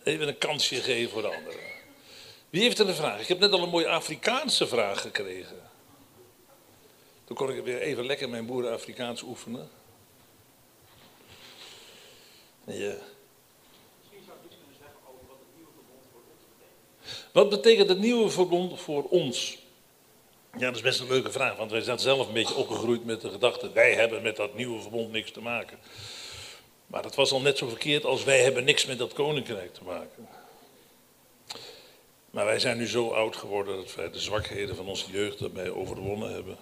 Even een kansje geven voor de anderen. Wie heeft er een vraag? Ik heb net al een mooie Afrikaanse vraag gekregen. Toen kon ik weer even lekker mijn boeren Afrikaans oefenen. Ja. Misschien zou ik iets kunnen zeggen over wat het nieuwe verbond voor ons betekent. Wat betekent het nieuwe verbond voor ons? Ja, dat is best een leuke vraag, want wij zijn zelf een beetje opgegroeid met de gedachte, wij hebben met dat nieuwe verbond niks te maken. Maar dat was al net zo verkeerd als wij hebben niks met dat koninkrijk te maken. Maar wij zijn nu zo oud geworden dat wij de zwakheden van onze jeugd daarbij overwonnen hebben.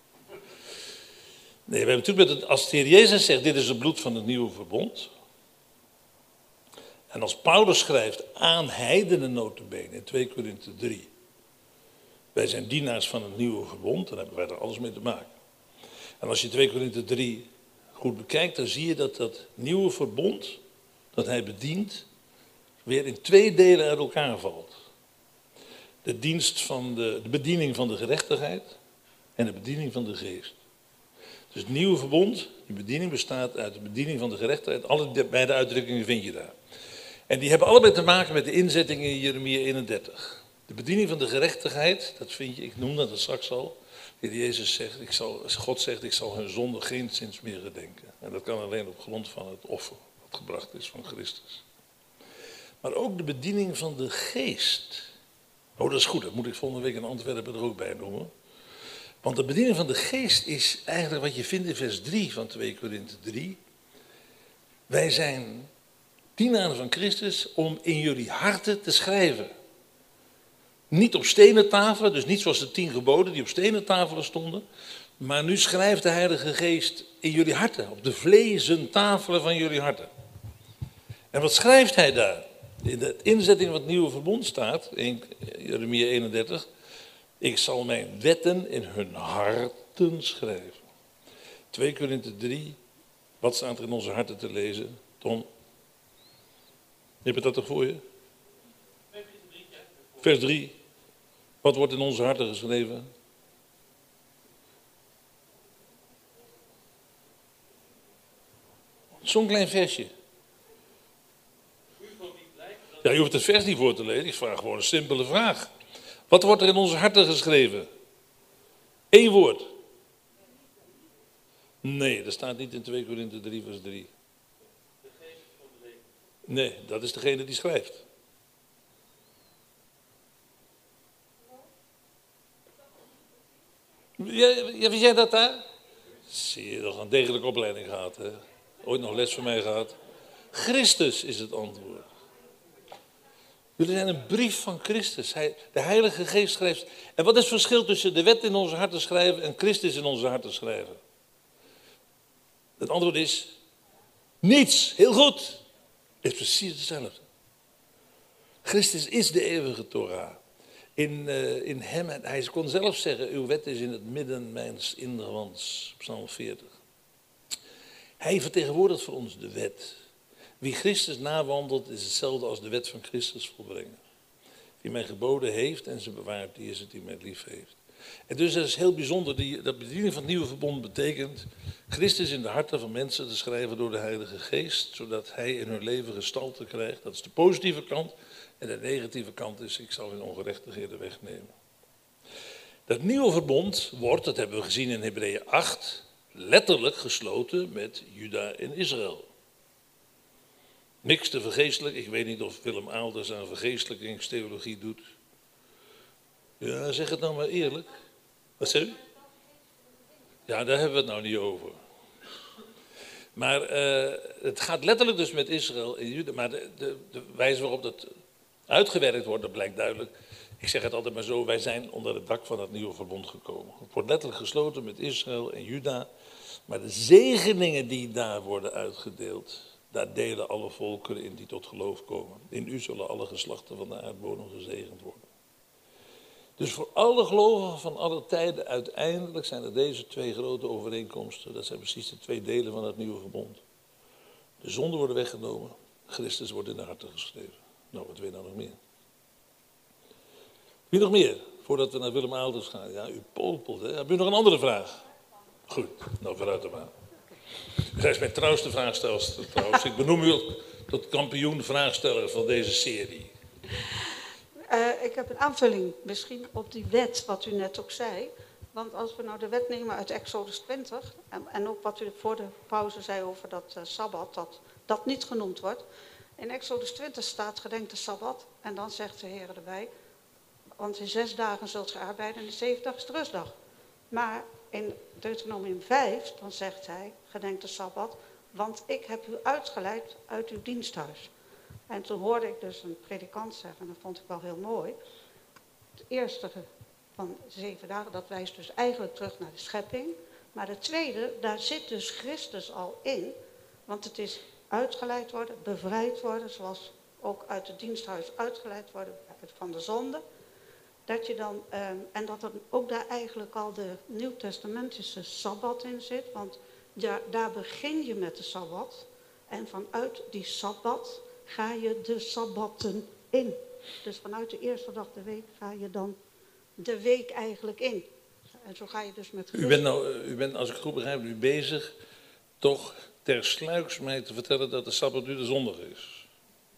Nee, we hebben natuurlijk als de Heer Jezus zegt, dit is het bloed van het nieuwe verbond. En als Paulus schrijft aan heidenen nota bene in 2 Korinthe 3. Wij zijn dienaars van het nieuwe verbond, dan hebben wij er alles mee te maken. En als je 2 Korinthe 3 goed bekijkt, dan zie je dat dat nieuwe verbond, dat hij bedient, weer in 2 delen uit elkaar valt. De dienst van de bediening van de gerechtigheid en de bediening van de geest. Dus het nieuwe verbond, die bediening bestaat uit de bediening van de gerechtigheid. Alle beide uitdrukkingen vind je daar. En die hebben allebei te maken met de inzetting in Jeremia 31. De bediening van de gerechtigheid, dat vind je, ik noemde dat straks al. De Heer Jezus zegt, God zegt, ik zal hun zonde geenszins meer gedenken. En dat kan alleen op grond van het offer wat gebracht is van Christus. Maar ook de bediening van de geest. Oh, dat is goed, dat moet ik volgende week in Antwerpen er ook bij noemen. Want de bediening van de geest is eigenlijk wat je vindt in vers 3 van 2 Korinthe 3. Wij zijn dienaren van Christus om in jullie harten te schrijven. Niet op stenen tafelen, dus niet zoals de 10 geboden die op stenen tafelen stonden. Maar nu schrijft de Heilige Geest in jullie harten, op de vlezen tafelen van jullie harten. En wat schrijft hij daar? In de inzetting van het nieuwe verbond staat, in Jeremia 31... Ik zal mijn wetten in hun harten schrijven. 2 Korinthe 3, wat staat er in onze harten te lezen? Tom? Je hebt dat toch voor je? Vers 3. Wat wordt in onze harten geschreven? Zo'n klein versje. Ja, je hoeft het vers niet voor te lezen. Ik vraag gewoon een simpele vraag. Wat wordt er in onze harten geschreven? 1 woord. Nee, dat staat niet in 2 Korinthe 3 vers 3. De geest van de leven. Nee, dat is degene die schrijft. Ja, wie jij dat daar? Zie je, nog een degelijke opleiding gehad, hè? Ooit nog les van mij gehad. Christus is het antwoord. Jullie zijn een brief van Christus. De Heilige Geest schrijft. En wat is het verschil tussen de wet in onze harten schrijven en Christus in onze harten schrijven? Het antwoord is niets. Heel goed. Het is precies hetzelfde. Christus is de eeuwige Torah. In hem, hij kon zelf zeggen, uw wet is in het midden mijns innerwands. Psalm 40. Hij vertegenwoordigt voor ons de wet. Wie Christus nawandelt is hetzelfde als de wet van Christus volbrengen. Wie mijn geboden heeft en ze bewaart, die is het die mij lief heeft. En dus dat is heel bijzonder, dat bediening van het nieuwe verbond betekent Christus in de harten van mensen te schrijven door de Heilige Geest, zodat hij in hun leven gestalte krijgt. Dat is de positieve kant. En de negatieve kant is, ik zal hun ongerechtigheden wegnemen. Dat nieuwe verbond wordt, dat hebben we gezien in Hebreeën 8, letterlijk gesloten met Juda en Israël. Niks te vergeestelijk. Ik weet niet of Willem Aalders aan vergeestelijkingstheologie doet. Ja, zeg het nou maar eerlijk. Wat zeg u? Ja, daar hebben we het nou niet over. Maar het gaat letterlijk dus met Israël en Juda. Maar de wijze waarop dat uitgewerkt wordt, dat blijkt duidelijk. Ik zeg het altijd maar zo, wij zijn onder het dak van het nieuwe verbond gekomen. Het wordt letterlijk gesloten met Israël en Juda. Maar de zegeningen die daar worden uitgedeeld, daar delen alle volkeren in die tot geloof komen. In u zullen alle geslachten van de aardbodem gezegend worden. Dus voor alle gelovigen van alle tijden uiteindelijk zijn er deze 2 grote overeenkomsten. Dat zijn precies de 2 delen van het nieuwe verbond. De zonden worden weggenomen, Christus wordt in de harten geschreven. Nou, wat wil je nou nog meer? Wie nog meer? Voordat we naar Willem Aalders gaan. Ja, u popelt, hè? Heb u nog een andere vraag? Goed, nou vooruit dan maar. Zij is mijn trouwste vraagstellster trouwens. Ik benoem u tot kampioen vraagsteller van deze serie. Ik heb een aanvulling misschien op die wet, wat u net ook zei. Want als we nou de wet nemen uit Exodus 20... en ook wat u voor de pauze zei over dat Sabbat, dat niet genoemd wordt. In Exodus 20 staat gedenk de Sabbat en dan zegt de Heer erbij... want in 6 dagen zult ge arbeiden en de 7 dag is de rustdag. Maar in Deuteronomium 5, dan zegt hij, gedenk de Sabbat... want ik heb u uitgeleid uit uw diensthuis. En toen hoorde ik dus een predikant zeggen, en dat vond ik wel heel mooi... het eerste van 7 dagen, dat wijst dus eigenlijk terug naar de schepping. Maar de tweede, daar zit dus Christus al in. Want het is uitgeleid worden, bevrijd worden, zoals ook uit het diensthuis uitgeleid worden van de zonde. Dat je dan, en dat er ook daar eigenlijk al de Nieuwtestamentische Sabbat in zit. Want daar begin je met de Sabbat. En vanuit die Sabbat ga je de Sabbatten in. Dus vanuit de eerste dag de week ga je dan de week eigenlijk in. En zo ga je dus met Christus. U bent, als ik goed begrijp, u bezig toch tersluiks mij te vertellen dat de Sabbat nu de zondag is.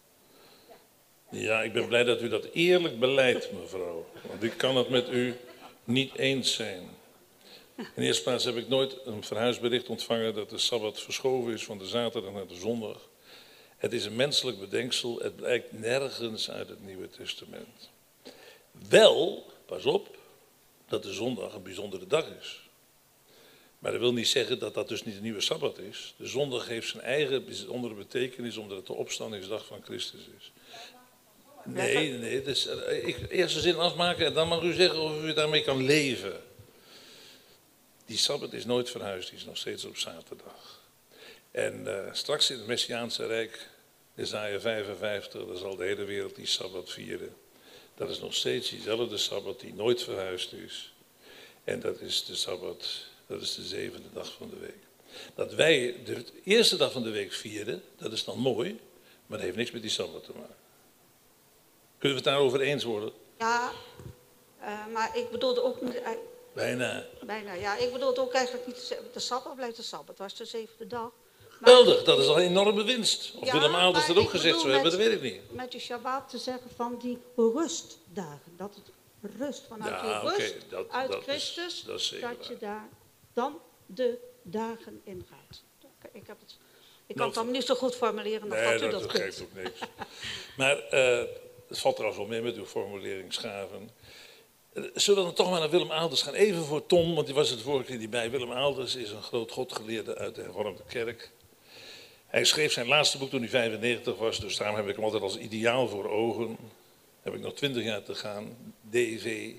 Ja, ik ben blij dat u dat eerlijk beleidt, mevrouw. Want ik kan het met u niet eens zijn. In de eerste plaats heb ik nooit een verhuisbericht ontvangen dat de Sabbat verschoven is van de zaterdag naar de zondag. Het is een menselijk bedenksel, het blijkt nergens uit het Nieuwe Testament. Wel, pas op, dat de zondag een bijzondere dag is. Maar dat wil niet zeggen dat dat dus niet een nieuwe Sabbat is. De zondag heeft zijn eigen bijzondere betekenis omdat het de opstandingsdag van Christus is. Nee, dus, eerst de zin afmaken en dan mag u zeggen of u daarmee kan leven. Die Sabbat is nooit verhuisd, die is nog steeds op zaterdag. En straks in het Messiaanse Rijk, Jesaja 55, dan zal de hele wereld die Sabbat vieren. Dat is nog steeds diezelfde Sabbat die nooit verhuisd is. En dat is de Sabbat, dat is de 7e dag van de week. Dat wij de eerste dag van de week vieren, dat is dan mooi, maar dat heeft niks met die Sabbat te maken. Kunnen we het daarover eens worden? Ja, maar ik bedoelde ook niet... Bijna. Bijna, ja. Ik bedoelde ook eigenlijk niet... De Sabbat blijft de Sabbat, het was de 7e dag. Maar, Geweldig, dat is al een enorme winst. Of ja, Willem Aalders dat ook gezegd zou hebben, dat weet ik niet. Met die Shabbat te zeggen van die rustdagen. Dat het rust vanuit die rust uit Christus, dat dat je daar dan de dagen in gaat. Ik kan het dan niet zo goed formuleren dan dat u dat kunt. Geeft ook niks. Maar het valt trouwens wel mee met uw formuleringsgaven. Zullen we dan toch maar naar Willem Aalders gaan? Even voor Tom, want die was het vorige keer niet bij. Willem Aalders is een groot godgeleerde uit de hervormde kerk. Hij schreef zijn laatste boek toen hij 95 was, dus daarom heb ik hem altijd als ideaal voor ogen. Heb ik nog 20 jaar te gaan, DV.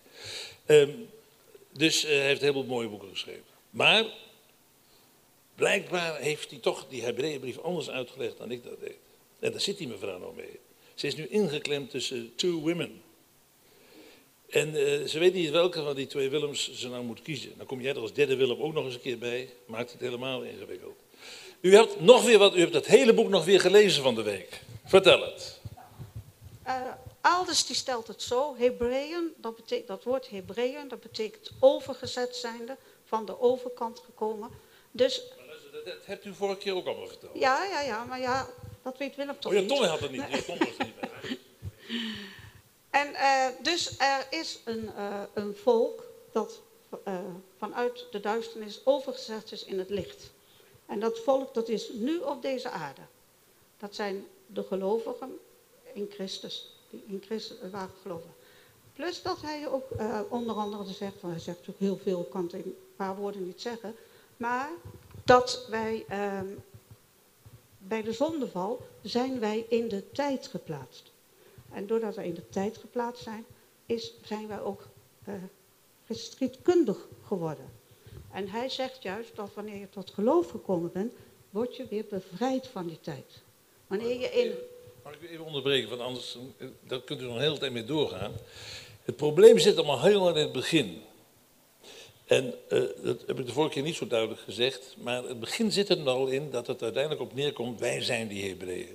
Dus hij heeft heel veel mooie boeken geschreven. Maar blijkbaar heeft hij toch die Hebreeënbrief anders uitgelegd dan ik dat deed. En daar zit die mevrouw nog mee. Ze is nu ingeklemd tussen two women. En ze weet niet welke van die twee Willems ze nou moet kiezen. Dan kom jij er als derde Willem ook nog eens een keer bij. Maakt het helemaal ingewikkeld. U hebt nog weer wat, u hebt het hele boek nog weer gelezen van de week. Vertel het. Aalders die stelt het zo, Hebreeën, dat woord Hebreeën, dat betekent overgezet zijnde, van de overkant gekomen. Dus, dat hebt u vorige keer ook allemaal verteld. Ja, maar ja, dat weet Willem toch niet. Tom had het niet, Tom was er niet bij. En dus er is een volk dat vanuit de duisternis overgezet is in het licht. En dat volk dat is nu op deze aarde. Dat zijn de gelovigen in Christus. Die in Christus waren gelovigen. Plus dat hij ook onder andere zegt, want hij zegt natuurlijk heel veel, ik kan het in een paar woorden niet zeggen. Maar dat wij bij de zondeval zijn wij in de tijd geplaatst. En doordat wij in de tijd geplaatst zijn, zijn wij ook geschiedkundig geworden. En hij zegt juist dat wanneer je tot geloof gekomen bent, word je weer bevrijd van die tijd. Wanneer je in... Mag ik u even onderbreken, want anders daar kunt u nog een hele tijd mee doorgaan. Het probleem zit allemaal helemaal in het begin. En dat heb ik de vorige keer niet zo duidelijk gezegd, maar het begin zit er al in dat het uiteindelijk op neerkomt, wij zijn die Hebreeën.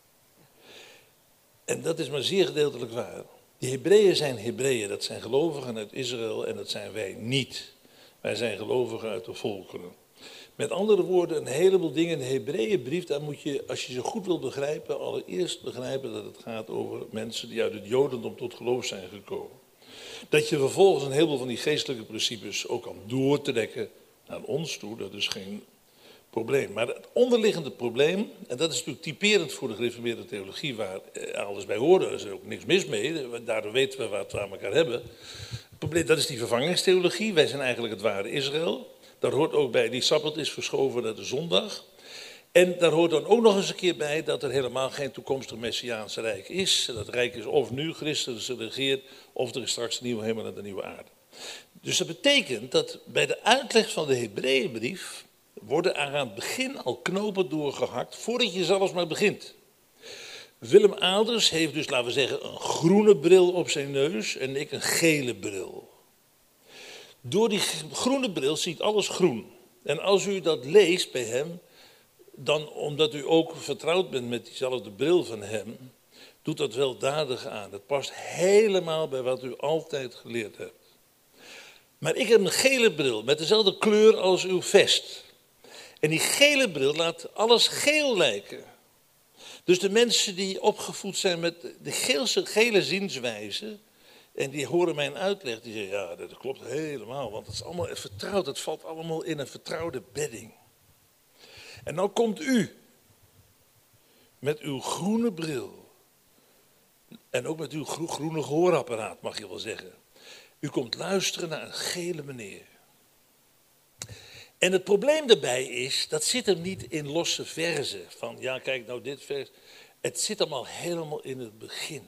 En dat is maar zeer gedeeltelijk waar. Die Hebreeën zijn Hebreeën, dat zijn gelovigen uit Israël en dat zijn wij niet. Wij zijn gelovigen uit de volkeren. Met andere woorden, een heleboel dingen in de Hebreeënbrief, daar moet je, als je ze goed wil begrijpen, allereerst begrijpen dat het gaat over mensen die uit het Jodendom tot geloof zijn gekomen. Dat je vervolgens een heleboel van die geestelijke principes ook kan doortrekken naar ons toe, dat is geen probleem. Maar het onderliggende probleem, en dat is natuurlijk typerend voor de gereformeerde theologie, waar alles bij hoort, er is ook niks mis mee, daardoor weten we wat we aan elkaar hebben. Het probleem, dat is die vervangingstheologie, wij zijn eigenlijk het ware Israël. Daar hoort ook bij, die Sabbat is verschoven naar de zondag. En daar hoort dan ook nog eens een keer bij dat er helemaal geen toekomstig Messiaans rijk is. En dat rijk is of nu Christus regeert, of er is straks een nieuwe hemel en een nieuwe aarde. Dus dat betekent dat bij de uitleg van de Hebreeënbrief worden aan het begin al knopen doorgehakt, voordat je zelfs maar begint. Willem Aalders heeft dus, laten we zeggen, een groene bril op zijn neus en ik een gele bril. Door die groene bril ziet alles groen. En als u dat leest bij hem, dan omdat u ook vertrouwd bent met diezelfde bril van hem, doet dat weldadig aan. Het past helemaal bij wat u altijd geleerd hebt. Maar ik heb een gele bril met dezelfde kleur als uw vest. En die gele bril laat alles geel lijken. Dus de mensen die opgevoed zijn met de gele zienswijze, en die horen mijn uitleg, die zeggen, ja, dat klopt helemaal, want het is allemaal vertrouwd, het valt allemaal in een vertrouwde bedding. En nou komt u, met uw groene bril, en ook met uw groene gehoorapparaat, mag je wel zeggen. U komt luisteren naar een gele meneer. En het probleem daarbij is, dat zit hem niet in losse verzen, van ja, kijk nou dit vers. Het zit allemaal helemaal in het begin.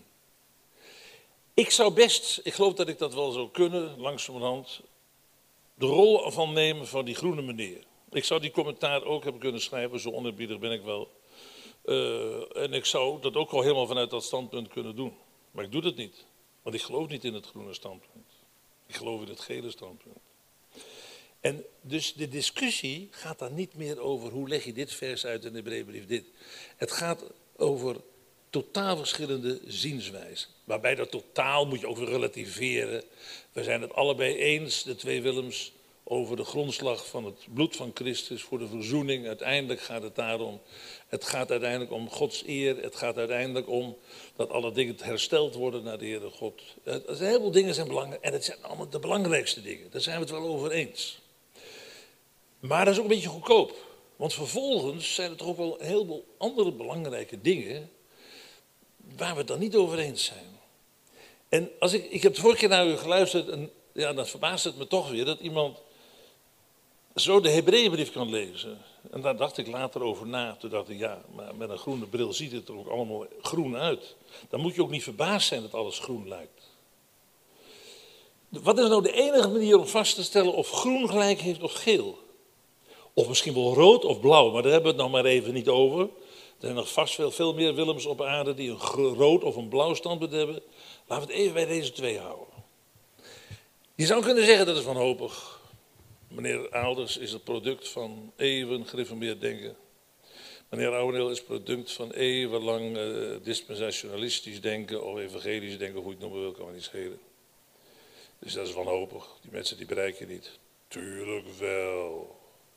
Ik zou best, ik geloof dat ik dat wel zou kunnen, langzamerhand, de rol van nemen van die groene meneer. Ik zou die commentaar ook hebben kunnen schrijven, zo onerbiedig ben ik wel. En ik zou dat ook wel helemaal vanuit dat standpunt kunnen doen. Maar ik doe dat niet, want ik geloof niet in het groene standpunt. Ik geloof in het gele standpunt. En dus de discussie gaat dan niet meer over hoe leg je dit vers uit in de Hebreeënbrief dit. Het gaat over totaal verschillende zienswijzen. Waarbij dat totaal moet je ook weer relativeren. We zijn het allebei eens, de twee Willems, over de grondslag van het bloed van Christus voor de verzoening. Uiteindelijk gaat het daarom. Het gaat uiteindelijk om Gods eer. Het gaat uiteindelijk om dat alle dingen hersteld worden naar de Heere God. Er zijn heel veel dingen zijn belangrijk. En het zijn allemaal de belangrijkste dingen. Daar zijn we het wel over eens. Maar dat is ook een beetje goedkoop. Want vervolgens zijn er toch ook wel een heleboel andere belangrijke dingen waar we het dan niet over eens zijn. En als ik heb de vorige keer naar u geluisterd en ja, dan verbaast het me toch weer dat iemand zo de Hebreeënbrief kan lezen. En daar dacht ik later over na. Toen dacht ik, ja, maar met een groene bril ziet het er ook allemaal groen uit. Dan moet je ook niet verbaasd zijn dat alles groen lijkt. Wat is nou de enige manier om vast te stellen of groen gelijk heeft of geel? Of misschien wel rood of blauw, maar daar hebben we het nog maar even niet over. Er zijn nog vast veel meer Willems op aarde die een rood of een blauw standpunt hebben. Laten we het even bij deze twee houden. Je zou kunnen zeggen dat is wanhopig. Meneer Aalders is het product van eeuwen gereformeerd denken. Meneer Ouweneel is het product van eeuwenlang dispensationalistisch denken of evangelisch denken, of hoe je het noemen wil, kan me niet schelen. Dus dat is wanhopig. Die mensen die bereik je niet. Tuurlijk wel.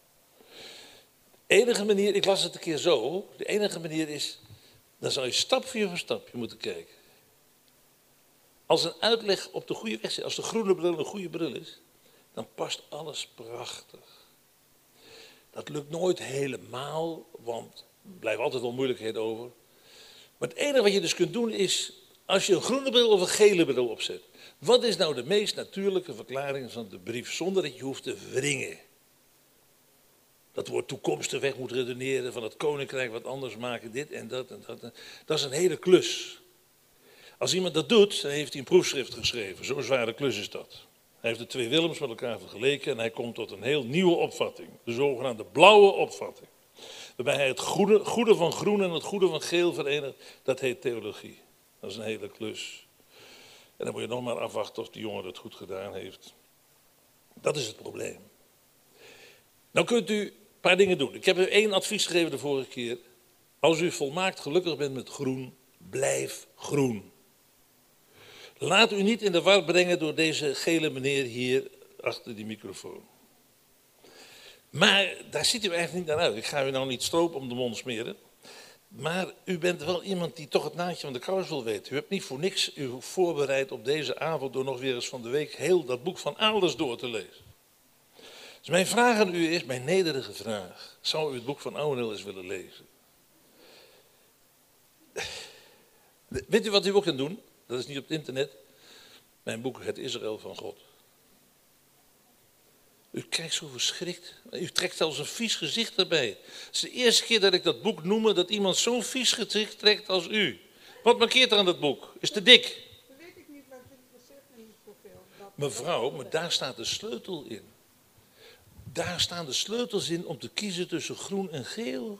De enige manier, ik las het een keer zo, de enige manier is, dan zou je stapje voor stapje moeten kijken. Als een uitleg op de goede weg zit, als de groene bril een goede bril is, dan past alles prachtig. Dat lukt nooit helemaal, want er blijven altijd wel moeilijkheden over. Maar het enige wat je dus kunt doen is, als je een groene bril of een gele bril opzet, wat is nou de meest natuurlijke verklaring van de brief, zonder dat je hoeft te wringen? Dat woord toekomstig weg moet redeneren, van het koninkrijk wat anders maken, dit en dat en dat. Dat is een hele klus. Als iemand dat doet, dan heeft hij een proefschrift geschreven. Zo'n zware klus is dat. Hij heeft de twee Willems met elkaar vergeleken en hij komt tot een heel nieuwe opvatting. De zogenaamde blauwe opvatting. Waarbij hij het goede van groen en het goede van geel verenigt. Dat heet theologie. Dat is een hele klus. En dan moet je nog maar afwachten of die jongen dat goed gedaan heeft. Dat is het probleem. Nou kunt u een paar dingen doen. Ik heb u 1 advies gegeven de vorige keer. Als u volmaakt gelukkig bent met groen, blijf groen. Laat u niet in de war brengen door deze gele meneer hier achter die microfoon. Maar daar ziet u eigenlijk niet naar uit. Ik ga u nou niet stroop om de mond smeren. Maar u bent wel iemand die toch het naadje van de kous wil weten. U hebt niet voor niks u voorbereid op deze avond door nog weer eens van de week heel dat boek van Aalders door te lezen. Dus mijn vraag aan u is, mijn nederige vraag. Zou u het boek van Ouweneel eens willen lezen? Weet u wat u ook kunt doen? Dat is niet op het internet. Mijn boek Het Israël van God. U kijkt zo verschrikt. U trekt zelfs een vies gezicht erbij. Het is de eerste keer dat ik dat boek noem dat iemand zo'n vies gezicht trekt als u. Wat markeert er aan dat boek? Is te dik? Dat weet ik niet, maar het zegt me niet zoveel. Mevrouw, maar daar staat de sleutel in. Daar staan de sleutels in om te kiezen tussen groen en geel.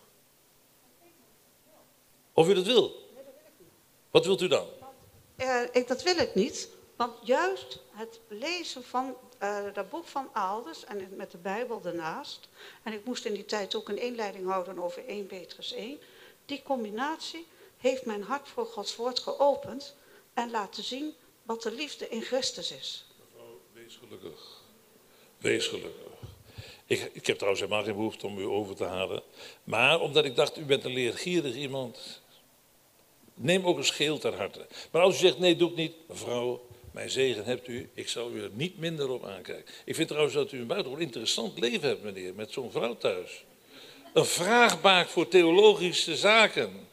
Of u dat wil? Wat wilt u dan? Dat wil ik niet, want juist het lezen van dat boek van Aalders en met de Bijbel ernaast, en ik moest in die tijd ook een inleiding houden over 1 Petrus 1, die combinatie heeft mijn hart voor Gods woord geopend en laten zien wat de liefde in Christus is. Mevrouw, wees gelukkig. Wees gelukkig. Ik heb trouwens helemaal geen behoefte om u over te halen, maar omdat ik dacht, u bent een leergierig iemand, neem ook een scheel ter harte. Maar als u zegt, nee, doe ik niet, mevrouw, mijn zegen hebt u, ik zal u er niet minder op aankijken. Ik vind trouwens dat u een buitengewoon interessant leven hebt, meneer, met zo'n vrouw thuis. Een vraagbaak voor theologische zaken.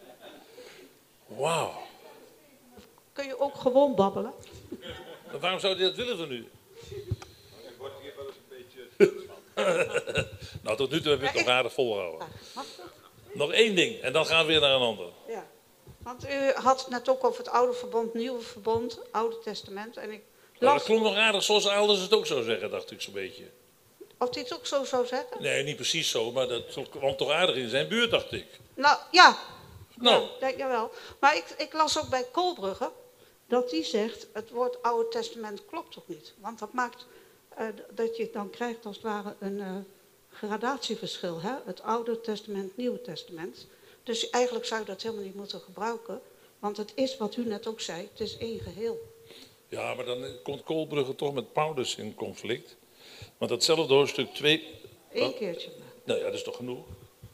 Wauw. Kun je ook gewoon babbelen? Maar waarom zou hij dat willen van u? Ik word hier wel eens een beetje... Nou, tot nu toe heb je het nog aardig volgehouden. Mag dat? Nog één ding en dan gaan we weer naar een ander. Ja. Want u had het net ook over het oude verbond, nieuwe verbond, oude testament. En ik Maar las, dat klonk nog aardig zoals Aalders het ook zou zeggen, dacht ik zo'n beetje. of hij het ook zo zou zeggen? Nee, niet precies zo, maar dat kwam toch aardig in zijn buurt, dacht ik. Nou, ja. Nou. Ja, denk je wel. Maar ik las ook bij Koolbrugge dat die zegt, het woord Oude Testament klopt toch niet? Want dat maakt dat je dan krijgt als het ware een gradatieverschil. Hè? Het Oude Testament, Nieuwe Testament. Dus eigenlijk zou je dat helemaal niet moeten gebruiken. Want het is wat u net ook zei, het is één geheel. Ja, maar dan komt Koolbrugge toch met Paulus in conflict. Want datzelfde hoofdstuk 2... Eén keertje. Nou ja, dat is toch genoeg?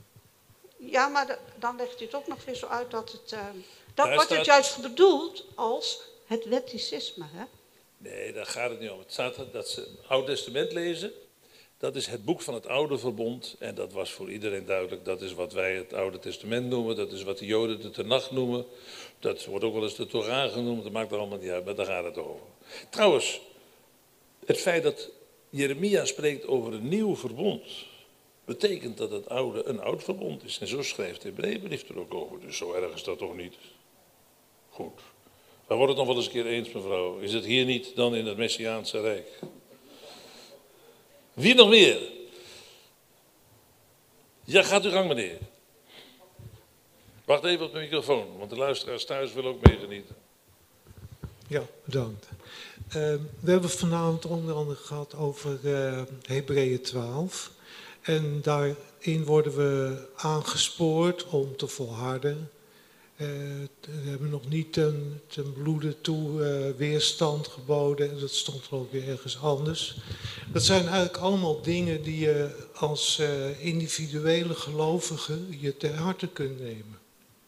Ja, maar dan legt u het ook nog weer zo uit dat het... Daar dat wordt staat- het juist bedoeld als het wetticisme, hè? Nee, daar gaat het niet om. Het staat dat ze het Oude Testament lezen. Dat is het boek van het Oude Verbond. En dat was voor iedereen duidelijk. Dat is wat wij het Oude Testament noemen. Dat is wat de Joden de Tenach noemen. Dat wordt ook wel eens de Torah genoemd. Dat maakt er allemaal niet uit, maar daar gaat het over. Trouwens, het feit dat Jeremia spreekt over een nieuw verbond, betekent dat het oude een oud verbond is. En zo schrijft de Hebreeënbrief er ook over. Dus zo erg is dat toch niet? Goed. We worden het nog wel eens een keer eens, mevrouw. Is het hier niet dan in het Messiaanse Rijk? Wie nog meer? Ja, gaat uw gang, meneer. Wacht even op de microfoon, want de luisteraars thuis willen ook meegenieten. Ja, bedankt. We hebben vanavond onder andere gehad over Hebreeën 12. En daarin worden we aangespoord om te volharden. We hebben nog niet ten bloede toe weerstand geboden. Dat stond geloof ik weer ergens anders. Dat zijn eigenlijk allemaal dingen die je als individuele gelovige je ter harte kunt nemen.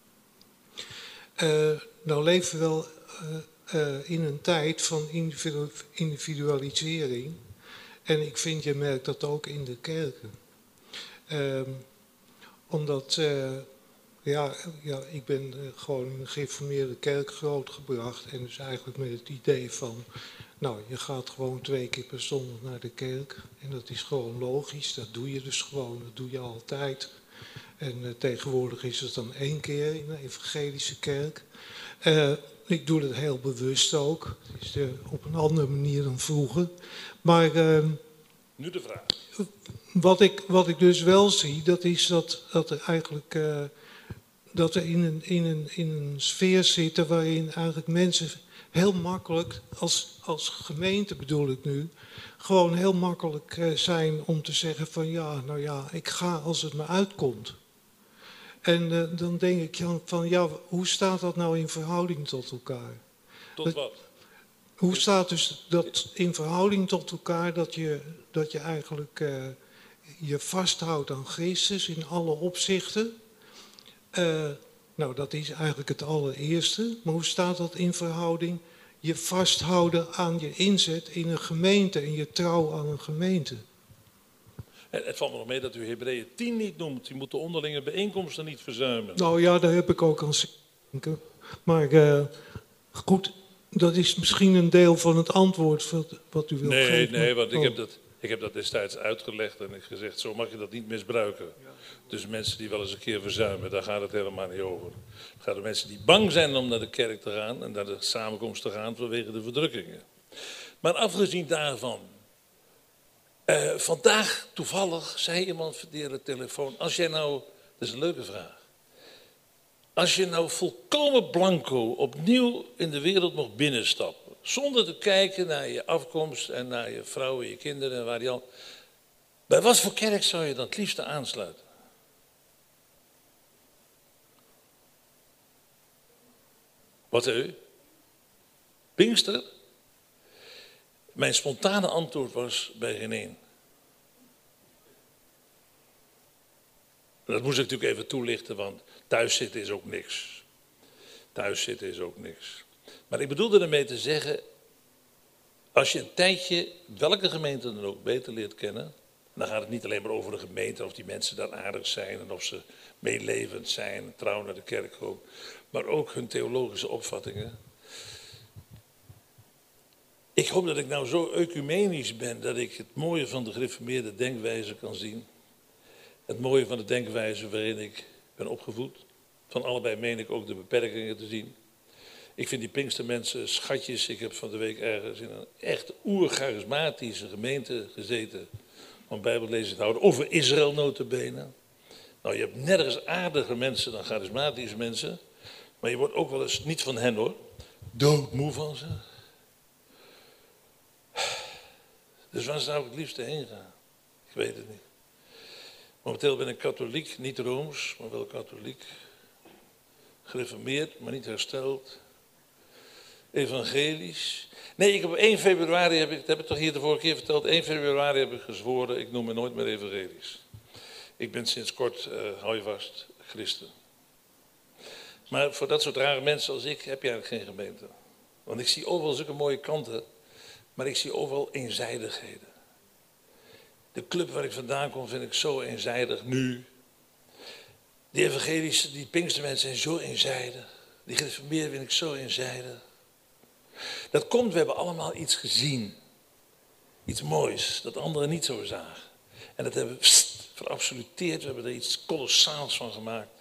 Nou leven we wel in een tijd van individualisering. En ik vind, je merkt dat ook in de kerken. Omdat, ik ben gewoon in een gereformeerde kerk grootgebracht. En dus eigenlijk met het idee van, nou, je gaat gewoon 2 keer per zondag naar de kerk. En dat is gewoon logisch, dat doe je dus gewoon, dat doe je altijd. En tegenwoordig is het dan 1 keer in de evangelische kerk. Ik doe dat heel bewust ook. Het is op een andere manier dan vroeger. Maar Nu de vraag. wat ik dus wel zie, dat is dat er eigenlijk dat er in een sfeer zitten waarin eigenlijk mensen heel makkelijk, als gemeente bedoel ik nu, gewoon heel makkelijk zijn om te zeggen van ja, nou ja, ik ga als het me uitkomt. En dan denk ik van ja, hoe staat dat nou in verhouding tot elkaar? Tot wat? Hoe staat dus dat in verhouding tot elkaar dat je eigenlijk je vasthoudt aan Christus in alle opzichten. Nou, dat is eigenlijk het allereerste. Maar hoe staat dat in verhouding? Je vasthouden aan je inzet in een gemeente en je trouw aan een gemeente. Het valt me nog mee dat u Hebreeën 10 niet noemt. U moet de onderlinge bijeenkomsten niet verzuimen. Nou ja, daar heb ik ook aan denken. Maar goed, dat is misschien een deel van het antwoord wat u wilt geven. Nee, want ik heb dat destijds uitgelegd en ik gezegd, zo mag je dat niet misbruiken. Dus mensen die wel eens een keer verzuimen, daar gaat het helemaal niet over. Het gaat om mensen die bang zijn om naar de kerk te gaan en naar de samenkomst te gaan vanwege de verdrukkingen. Maar afgezien daarvan, vandaag toevallig zei iemand via de telefoon, als jij nou, dat is een leuke vraag. Als je nou volkomen blanco opnieuw in de wereld mocht binnenstappen, zonder te kijken naar je afkomst en naar je vrouw en je kinderen en waar die al. Bij wat voor kerk zou je dan het liefste aansluiten? Wat zei u? Pinkster? Mijn spontane antwoord was bij geen één. Dat moest ik natuurlijk even toelichten, want thuis zitten is ook niks. Thuis zitten is ook niks. Maar ik bedoelde ermee te zeggen, als je een tijdje welke gemeente dan ook beter leert kennen, dan gaat het niet alleen maar over de gemeente, of die mensen daar aardig zijn en of ze meelevend zijn, trouw naar de kerk komen, maar ook hun theologische opvattingen. Ik hoop dat ik nou zo ecumenisch ben dat ik het mooie van de gereformeerde denkwijze kan zien. Het mooie van de denkwijze waarin ik ben opgevoed. Van allebei meen ik ook de beperkingen te zien. Ik vind die Pinkstermensen schatjes. Ik heb van de week ergens in een echt oercharismatische gemeente gezeten om bijbellezing te houden. Over Israël nota bene. Nou, je hebt nergens aardiger mensen dan charismatische mensen. Maar je wordt ook wel eens, niet van hen hoor, doodmoe van ze. Dus waar zou ik het liefst heen gaan? Ik weet het niet. Momenteel ben ik katholiek, niet rooms, maar wel katholiek. Gereformeerd, maar niet hersteld. Evangelisch. Nee, ik heb op 1 februari, dat heb ik toch hier de vorige keer verteld, 1 februari heb ik gezworen, ik noem me nooit meer evangelisch. Ik ben sinds kort, hou je vast, christen. Maar voor dat soort rare mensen als ik heb je eigenlijk geen gemeente. Want ik zie overal zulke mooie kanten, maar ik zie overal eenzijdigheden. De club waar ik vandaan kom vind ik zo eenzijdig nu. Die evangelische, die Pinkstermensen zijn zo eenzijdig. Die gereformeerden vind ik zo eenzijdig. Dat komt, we hebben allemaal iets gezien. Iets moois, dat anderen niet zo zagen. En dat hebben we verabsoluteerd, we hebben er iets kolossaals van gemaakt.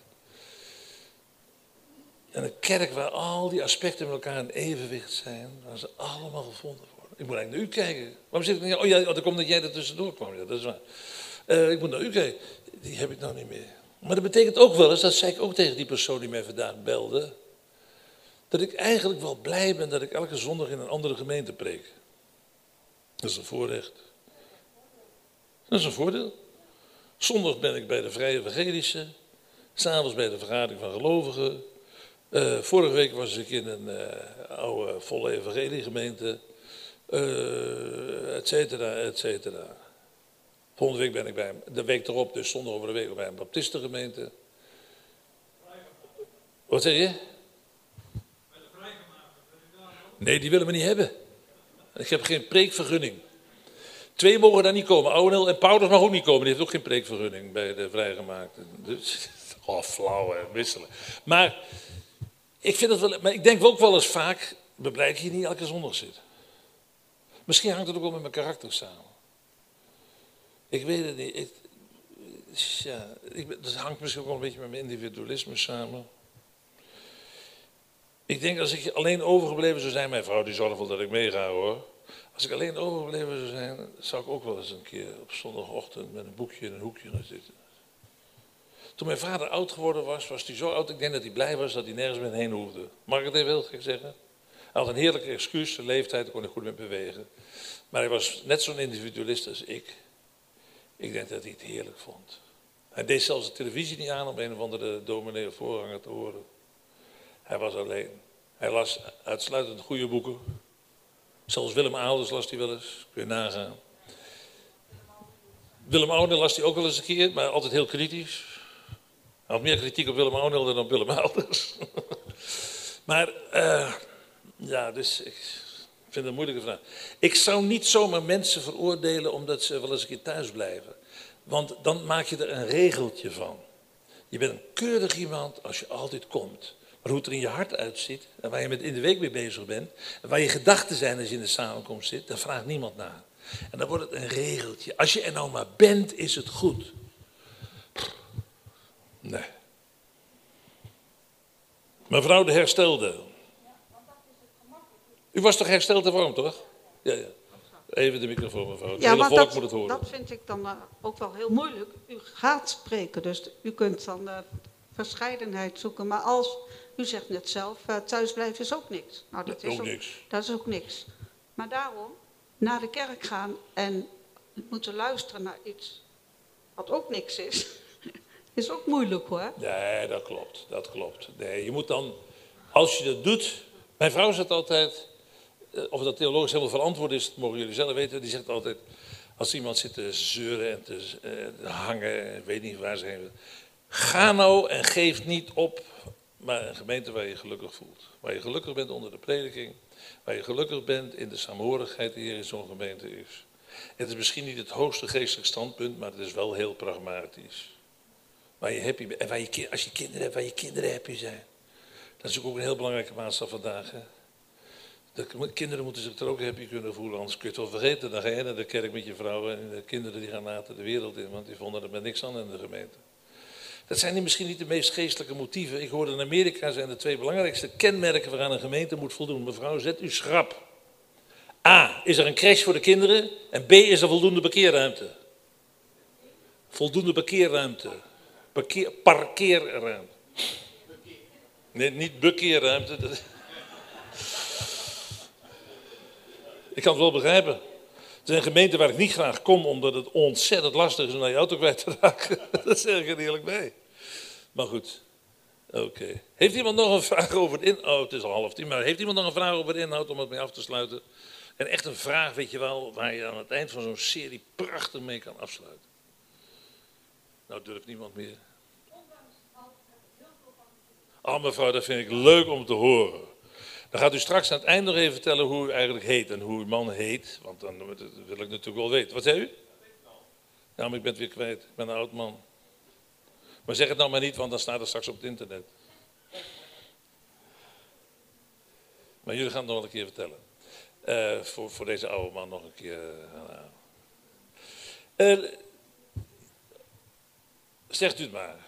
En een kerk waar al die aspecten met elkaar in evenwicht zijn, waar ze allemaal gevonden worden. Ik moet eigenlijk naar u kijken. Waarom zit ik niet? Oh ja, dat komt dat jij er tussendoor kwam. Ja, dat is waar. Ik moet naar u kijken. Die heb ik nou niet meer. Maar dat betekent ook wel eens, dat zei ik ook tegen die persoon die mij vandaag belde, dat ik eigenlijk wel blij ben dat ik elke zondag in een andere gemeente preek. Dat is een voorrecht. Dat is een voordeel. Zondag ben ik bij de Vrije Evangelische, 's avonds bij de vergadering van gelovigen. Vorige week was ik in een oude volle evangeliegemeente. Et cetera, et cetera. Volgende week ben ik bij de week erop, dus zondag over de week bij een baptistengemeente. Wat zeg je? Nee, die willen me niet hebben. Ik heb geen preekvergunning. 2 mogen daar niet komen. Ouweneel en Paulus mag ook niet komen. Die heeft ook geen preekvergunning bij de vrijgemaakten. Dus, flauw hè, wisselen. Maar ik vind het wel, maar ik denk ook wel eens vaak, we blij dat je niet elke zondag zit. Misschien hangt het ook wel met mijn karakter samen. Ik weet het niet. Dat hangt misschien ook wel een beetje met mijn individualisme samen. Ik denk als ik alleen overgebleven zou zijn, mijn vrouw die zorgt wel dat ik meega hoor. Als ik alleen overgebleven zou zijn, zou ik ook wel eens een keer op zondagochtend met een boekje in een hoekje gaan zitten. Toen mijn vader oud geworden was hij zo oud, ik denk dat hij blij was dat hij nergens meer heen hoefde. Mag ik het even heel gek zeggen? Hij had een heerlijke excuus, zijn leeftijd, daar kon hij goed mee bewegen. Maar hij was net zo'n individualist als ik. Ik denk dat hij het heerlijk vond. Hij deed zelfs de televisie niet aan om een of andere dominee of voorganger te horen. Hij was alleen. Hij las uitsluitend goede boeken. Zelfs Willem Aalders las hij wel eens. Kun je nagaan. Willem Oudel las die ook wel eens een keer, maar altijd heel kritisch. Hij had meer kritiek op Willem Oudel dan op Willem Ouders. Maar, ja, dus ik vind het een moeilijke vraag. Ik zou niet zomaar mensen veroordelen omdat ze wel eens een keer thuis blijven. Want dan maak je er een regeltje van. Je bent een keurig iemand als je altijd komt. Maar hoe het er in je hart uitziet, en waar je met in de week mee bezig bent, en waar je gedachten zijn als je in de samenkomst zit, daar vraagt niemand naar. En dan wordt het een regeltje. Als je er nou maar bent, is het goed. Nee. Mevrouw de herstelde. U was toch hersteld ervan, toch? Ja, ja. Even de microfoon, mevrouw. Het hele volk moet het horen. Dat vind ik dan ook wel heel moeilijk. U gaat spreken, dus u kunt dan verscheidenheid zoeken. Maar als, u zegt net zelf, thuisblijven is ook niks. Nou, dat is ook niks. Dat is ook niks. Maar daarom, naar de kerk gaan en moeten luisteren naar iets wat ook niks is, is ook moeilijk hoor. Nee, dat klopt. Dat klopt. Nee, je moet dan, als je dat doet. Mijn vrouw zegt altijd, of dat theologisch helemaal verantwoord is, dat mogen jullie zelf weten. Die zegt altijd, als iemand zit te zeuren en te hangen, en weet niet waar ze heen wil. Ga nou en geef niet op, maar een gemeente waar je je gelukkig voelt. Waar je gelukkig bent onder de prediking. Waar je gelukkig bent in de saamhorigheid die hier in zo'n gemeente is. Het is misschien niet het hoogste geestelijk standpunt, maar het is wel heel pragmatisch. Waar je happy bent. En waar je, als je kinderen hebt, waar je kinderen happy zijn. Dat is ook een heel belangrijke maatstaf vandaag. Hè? De kinderen moeten zich er ook happy kunnen voelen, anders kun je het wel vergeten. Dan ga je naar de kerk met je vrouw en de kinderen die gaan later de wereld in, want die vonden er met niks aan in de gemeente. Dat zijn misschien niet de meest geestelijke motieven. Ik hoorde in Amerika zijn de twee belangrijkste kenmerken waaraan een gemeente moet voldoen. Mevrouw, zet u schrap. A, is er een crash voor de kinderen? En B, is er voldoende parkeerruimte? Voldoende parkeerruimte. Parkeerruimte. Nee, niet bekeerruimte. Ik kan het wel begrijpen. Het is een gemeente waar ik niet graag kom, omdat het ontzettend lastig is om naar je auto kwijt te raken. Dat zeg ik er eerlijk bij. Maar goed, oké. Heeft iemand nog een vraag over de inhoud? Het is al 9:30, maar heeft iemand nog een vraag over de inhoud om het mee af te sluiten? En echt een vraag, weet je wel, waar je aan het eind van zo'n serie prachtig mee kan afsluiten. Nou durft niemand meer. Oh mevrouw, dat vind ik leuk om te horen. Dan gaat u straks aan het eind nog even vertellen hoe u eigenlijk heet en hoe uw man heet. Want dan wil ik natuurlijk wel weten. Wat zei u? Ja, maar ik ben het weer kwijt. Ik ben een oud man. Maar zeg het nou maar niet, want dan staat het straks op het internet. Maar jullie gaan het nog wel een keer vertellen. Voor deze oude man nog een keer. Zegt u het maar.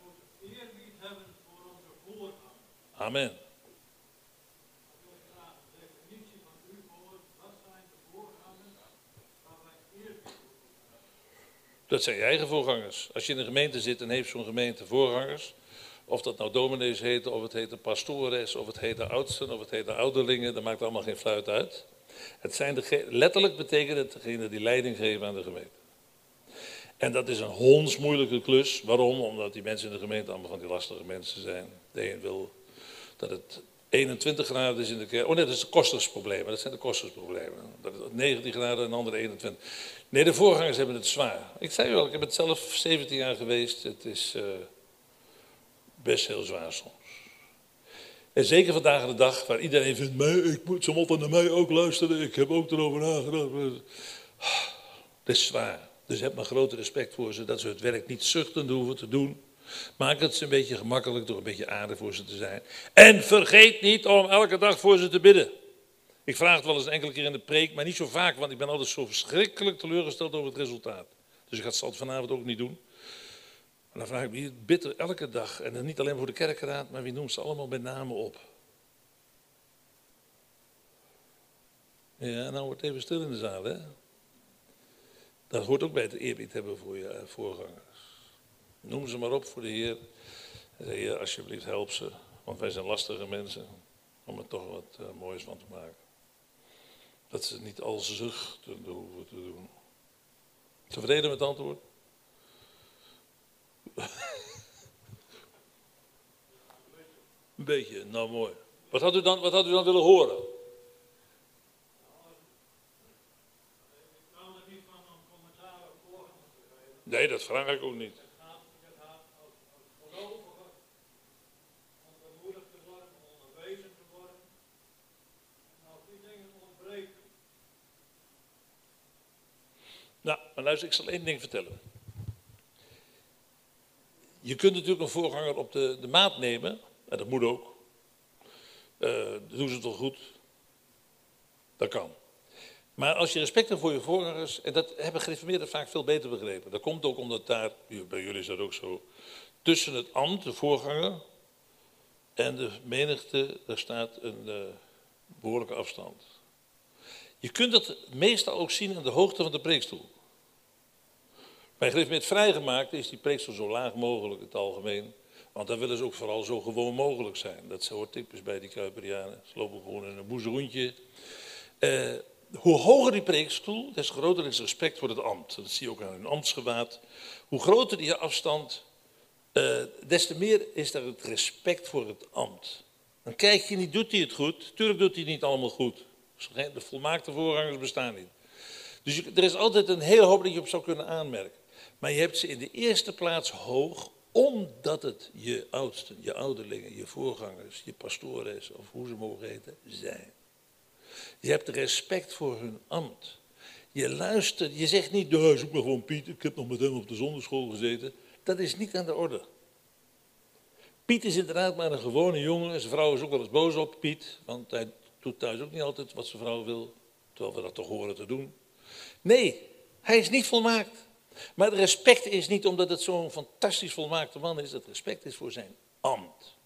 Amen. Dat zijn je eigen voorgangers. Als je in een gemeente zit en heeft zo'n gemeente voorgangers, of dat nou dominees heten, of het heet de pastores, of het heet de oudsten, of het heet de ouderlingen, dat maakt allemaal geen fluit uit. Het zijn letterlijk betekent het degene die leiding geven aan de gemeente. En dat is een hondsmoeilijke klus. Waarom? Omdat die mensen in de gemeente allemaal van die lastige mensen zijn. De een wil dat het 21 graden is in de kerk. Oh nee, dat is de kostersproblemen. Dat zijn de kostersproblemen. Dat het 19 graden en een andere 21. Nee, de voorgangers hebben het zwaar. Ik zei u al, ik heb het zelf 17 jaar geweest. Het is best heel zwaar soms. En zeker vandaag de dag, waar iedereen vindt, ze moeten naar mij ook luisteren. Ik heb ook erover nagedacht. Het is zwaar. Dus heb maar grote respect voor ze, dat ze het werk niet zuchtend hoeven te doen. Maak het ze een beetje gemakkelijk door een beetje aardig voor ze te zijn. En vergeet niet om elke dag voor ze te bidden. Ik vraag het wel eens een enkele keer in de preek, maar niet zo vaak, want ik ben altijd zo verschrikkelijk teleurgesteld over het resultaat. Dus ik ga het vanavond ook niet doen. En dan vraag ik me, bid er elke dag, en dan niet alleen voor de kerkraad, maar wie noemt ze allemaal met name op. Ja, nou wordt het even stil in de zaal, hè. Dat hoort ook bij het eerbied hebben voor je voorgangers. Noem ze maar op voor de Heer. En zeg, Heer, alsjeblieft help ze, want wij zijn lastige mensen. Om er toch wat moois van te maken. Dat ze niet al zuchtende hoeven te doen. Tevreden met het antwoord? Een beetje, nou mooi. Wat had u dan willen horen? Nee, dat vraag ik ook niet. Je gaat als gelovige om bemoedigd te worden, om onderwezen te worden. En als die dingen ontbreken. Nou, maar luister, ik zal één ding vertellen. Je kunt natuurlijk een voorganger op de maat nemen, en dat moet ook. Dat doen ze toch goed? Dat kan. Maar als je respect hebt voor je voorgangers, en dat hebben gereformeerden vaak veel beter begrepen. Dat komt ook omdat daar, bij jullie is dat ook zo, tussen het ambt, de voorganger, en de menigte, daar staat een behoorlijke afstand. Je kunt het meestal ook zien aan de hoogte van de preekstoel. Bij gereformeerd vrijgemaakt is die preekstoel zo laag mogelijk in het algemeen. Want dan willen ze ook vooral zo gewoon mogelijk zijn. Dat hoort typisch bij die Kuiperianen. Ze lopen gewoon in een boezeroentje. Hoe hoger die preekstoel, des groter is respect voor het ambt. Dat zie je ook aan hun ambtsgewaad. Hoe groter die afstand, des te meer is er het respect voor het ambt. Dan kijk je niet, doet hij het goed? Tuurlijk doet hij het niet allemaal goed. De volmaakte voorgangers bestaan niet. Dus er is altijd een hele hoop dat je op zou kunnen aanmerken. Maar je hebt ze in de eerste plaats hoog, omdat het je oudsten, je ouderlingen, je voorgangers, je pastores, of hoe ze mogen heten, zijn. Je hebt respect voor hun ambt. Je luistert, je zegt niet, zoek maar gewoon Piet, ik heb nog met hem op de zondagschool gezeten. Dat is niet aan de orde. Piet is inderdaad maar een gewone jongen, en zijn vrouw is ook wel eens boos op Piet, want hij doet thuis ook niet altijd wat zijn vrouw wil, terwijl we dat toch horen te doen. Nee, hij is niet volmaakt. Maar het respect is niet omdat het zo'n fantastisch volmaakte man is. Het respect is voor zijn ambt.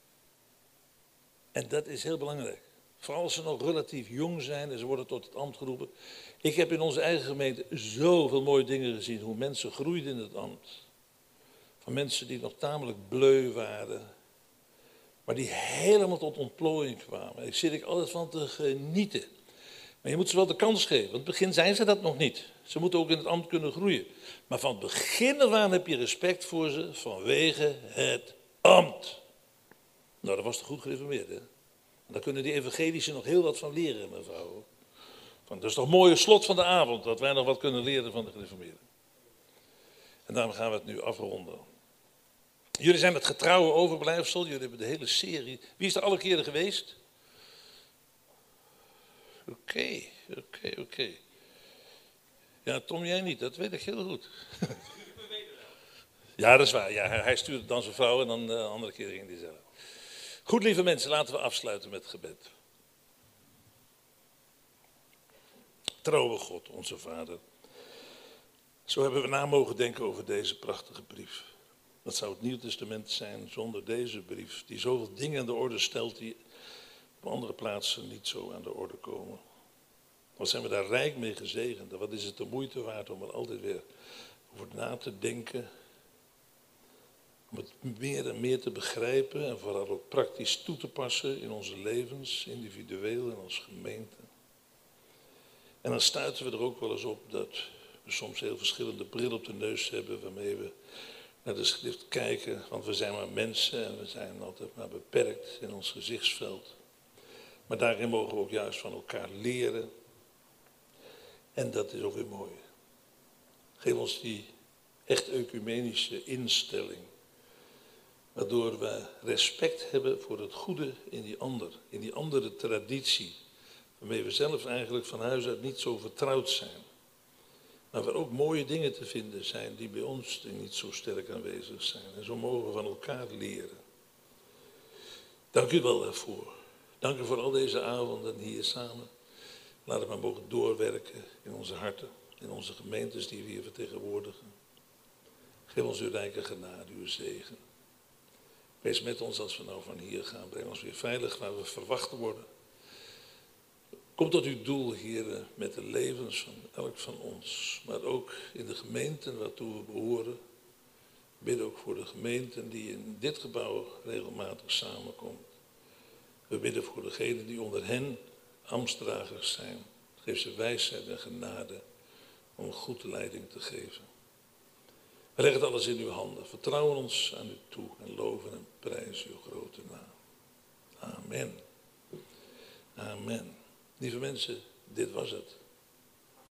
En dat is heel belangrijk. Vooral als ze nog relatief jong zijn en ze worden tot het ambt geroepen. Ik heb in onze eigen gemeente zoveel mooie dingen gezien. Hoe mensen groeiden in het ambt. Van mensen die nog tamelijk bleu waren. Maar die helemaal tot ontplooiing kwamen. Daar zit ik altijd van te genieten. Maar je moet ze wel de kans geven. Want in het begin zijn ze dat nog niet. Ze moeten ook in het ambt kunnen groeien. Maar van het begin af aan heb je respect voor ze vanwege het ambt. Nou, dat was toch goed gereformeerd, hè? En daar kunnen die evangelische nog heel wat van leren, mevrouw. Dat is toch een mooie slot van de avond, dat wij nog wat kunnen leren van de gereformeerden. En daarom gaan we het nu afronden. Jullie zijn het getrouwe overblijfsel, jullie hebben de hele serie. Wie is er alle keren geweest? Oké. Ja, Tom, jij niet, dat weet ik heel goed. Ja, dat is waar. Ja, hij stuurde dan zijn vrouw en dan de andere keer ging hij zelf. Goed, lieve mensen, laten we afsluiten met gebed. Trouwe God, onze Vader. Zo hebben we na mogen denken over deze prachtige brief. Wat zou het Nieuw Testament zijn zonder deze brief, die zoveel dingen aan de orde stelt die op andere plaatsen niet zo aan de orde komen. Wat zijn we daar rijk mee gezegend en wat is het de moeite waard om er altijd weer over na te denken. Om het meer en meer te begrijpen en vooral ook praktisch toe te passen in onze levens, individueel en als gemeente. En dan stuiten we er ook wel eens op dat we soms heel verschillende bril op de neus hebben waarmee we naar de schrift kijken. Want we zijn maar mensen en we zijn altijd maar beperkt in ons gezichtsveld. Maar daarin mogen we ook juist van elkaar leren. En dat is ook weer mooi. Geef ons die echt ecumenische instelling. Waardoor we respect hebben voor het goede in die andere traditie. Waarmee we zelf eigenlijk van huis uit niet zo vertrouwd zijn. Maar waar ook mooie dingen te vinden zijn die bij ons niet zo sterk aanwezig zijn. En zo mogen we van elkaar leren. Dank u wel daarvoor. Dank u voor al deze avonden hier samen. Laat het maar mogen doorwerken in onze harten, in onze gemeentes die we hier vertegenwoordigen. Geef ons uw rijke genade, uw zegen. Wees met ons als we nou van hier gaan. Breng ons weer veilig waar we verwacht worden. Kom tot uw doel, Heer, met de levens van elk van ons. Maar ook in de gemeenten waartoe we behoren. Bid ook voor de gemeenten die in dit gebouw regelmatig samenkomt. We bidden voor degenen die onder hen ambtsdragers zijn. Geef ze wijsheid en genade om goede leiding te geven. We leggen het alles in uw handen. Vertrouwen ons aan u toe en loven en prijzen uw grote naam. Amen. Amen. Lieve mensen, dit was het.